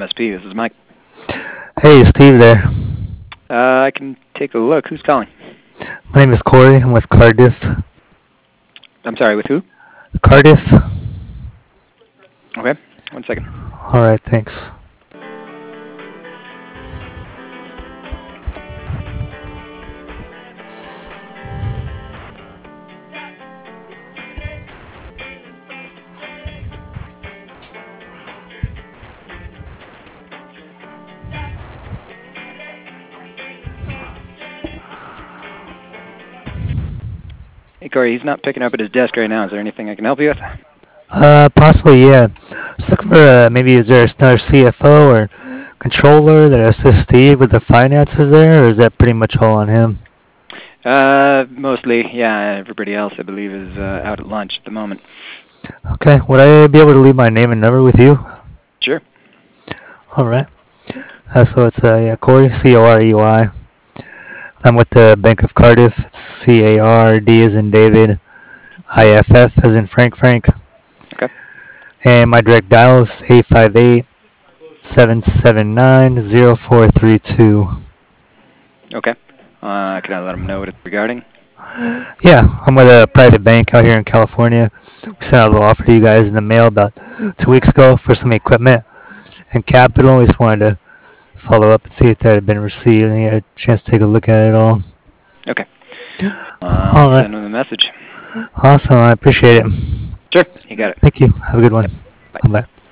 MSP. This is Mike. Hey, Steve there. I can take a look. Who's calling? My name is Corey. I'm with Cardiff. I'm sorry, with who? Cardiff? Okay, 1 second. All right, thanks. Hey, Corey, he's not picking up at his desk right now. Is there anything I can help you with? Possibly, yeah. Just looking for maybe is there another CFO or controller that assists Steve with the finances there, or is that pretty much all on him? Mostly, yeah. Everybody else, I believe, is out at lunch at the moment. Okay, would I be able to leave my name and number with you? Sure. All right. So it's Corey, Corey. I'm with the Bank of Cardiff. It's CARD as in David, IFF as in Frank. Okay. And my direct dial is 858-779-0432. Okay. Can I let him know what it's regarding? Yeah, I'm with a private bank out here in California. We sent out a little offer to you guys in the mail about 2 weeks ago for some equipment and capital. We just wanted to follow up and see if that had been received and you had a chance to take a look at it all. Okay. All I'll right. send him the message. Awesome. I appreciate it. Sure. You got it. Thank you. Have a good one. Yep. Bye. Bye.